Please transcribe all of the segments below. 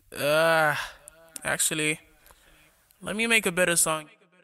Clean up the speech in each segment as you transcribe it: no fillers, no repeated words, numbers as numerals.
Uh, Actually, let me make a better song.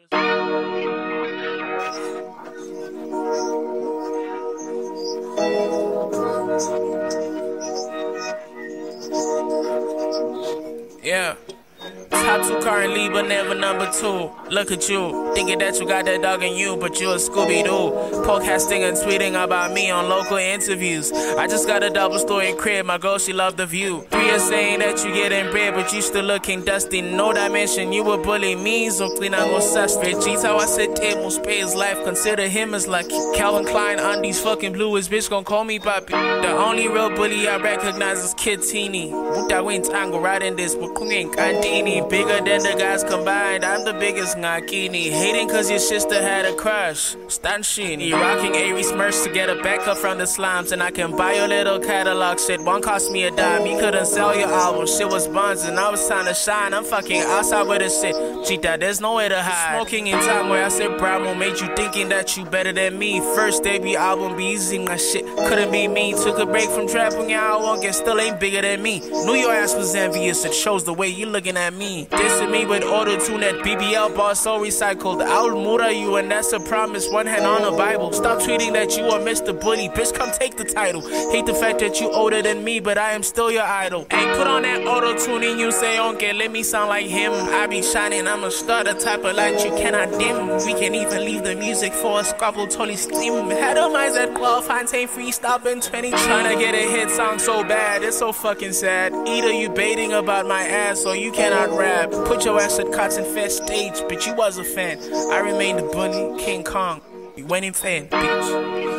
Yeah. Top two currently, but never number two. Look at you, thinking that you got that dog in you, but you a Scooby-Doo. Podcasting and tweeting about me on local interviews. I just got a double story crib, my girl, she loved the view. 3 years saying that you getting bread, but you still looking dusty. No dimension, you would bully me, so clean on go suspect. G's how I said table space life, consider him as lucky. Calvin Klein on these fucking bluest, bitch gon' call me papi. The only real bully I recognize is Kid Teeny. Buta wins angle right in this, but Kung Kantini. Bigger than the guys combined, I'm the biggest ngakini. Hating cause your sister had a crush. Stanshini. Rocking Aries merch to get a backup from the slimes. And I can buy your little catalog shit. One cost me a dime. You couldn't sell your album. Shit was buns and I was trying to shine. I'm fucking outside with the shit. Cheetah, there's nowhere to hide. Smoking in time where I said Bravo made you thinking that you better than me. First debut album, be easy, my shit couldn't be me. Took a break from trapping, yeah, I won't get still ain't bigger than me. Knew your ass was envious, it shows the way you looking at me. Dissing me with auto-tune, that BBL bar so recycled. I'll murder you and that's a promise, one hand on the Bible. Stop tweeting that you are Mr. Bully, bitch come take the title. Hate the fact that you older than me, but I am still your idol. Ain't put on that auto-tune and you say, okay, let me sound like him. I be shining, I'm a star, the type of light you cannot dim. We can even leave the music for a squabble, totally steam. Had a minds at 12, Fontaine freestyle in 20. Trying to get a hit song so bad, it's so fucking sad. Either you baiting about my ass or you cannot rap. Put your ass at Cotton Fest stage, bitch, you was a fan. I remain the bully, King Kong. You went in fan, bitch.